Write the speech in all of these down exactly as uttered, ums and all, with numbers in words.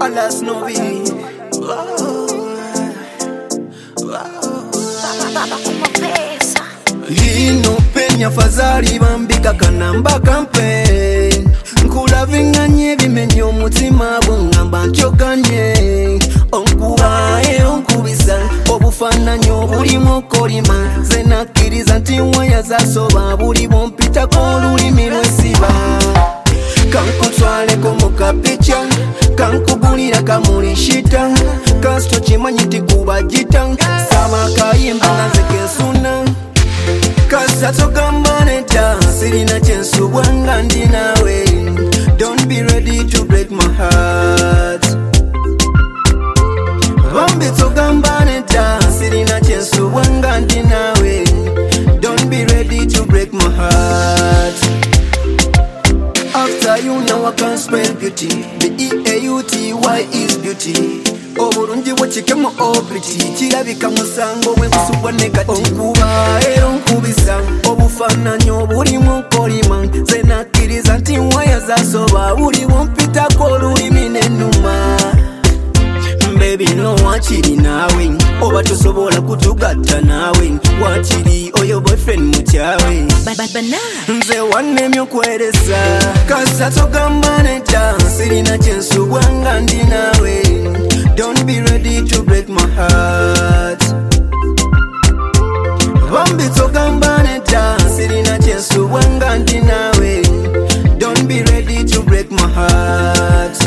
Wallace Novi. Lino penya fazali bambika kanamba kampe nkula vinganye bimenyo mutima bungamba ntyoganye onkubaye onkubisa obufananyo buli mukolima zenakiriza nti waya zasoba buli bompita kolulimi lwesiba kankutwaleko mukapicha kankugulira kamulishita kasito kimanyiti kubajita saba kayimba nazekesuna kasa togamba neta sirina kyensubwanga ndi nawe. Don't be ready to break my heart. Bambi togamba neta sirina kyensubwanga ndi nawe. Don't be ready to break my heart. After you now I can spell beauty. The E A U T Y is beauty. Oburungi bwekikemo obriti kirabika musango bwenkusubwa negati onkubaye onkubisa obufananyo buli mukolima zenakiriza nti waya zasoba buli bompitako olulimi nenuma. Baby no wakiri nawe oba tosobola kutugatta nawe wakiri oyo boyfriend mukyawe nze wannemye okweresa kasa togamba neta sirina kyensubwanga ndi nawe. Don't be ready to break my heart. Bambi togamba neta sirina kyensubwanga ndi nawe. Don't be ready to break my heart.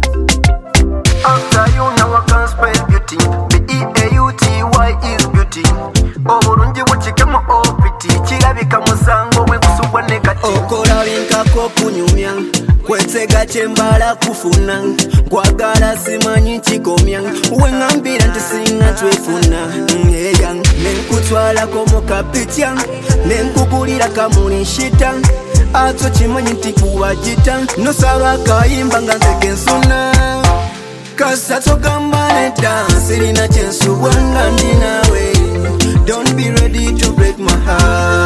After you now I can spell beauty. The E A U T Y is beauty. Oburungi bwekikemo obriti kirabika musango bwenkusubwa negati okola binkako kunyumya kwetega kyembala kufuna nkwagala simanyi kikomya wengambira nti singa twefuna eya nenkutwalako mukapicha nenkugulira kamulishita ato kimanyi nti kubajita nosaba kayimba nga nzekensuna kasa togamba neta sirina kyensubwanga ndi nawe. Don't be ready to break my heart.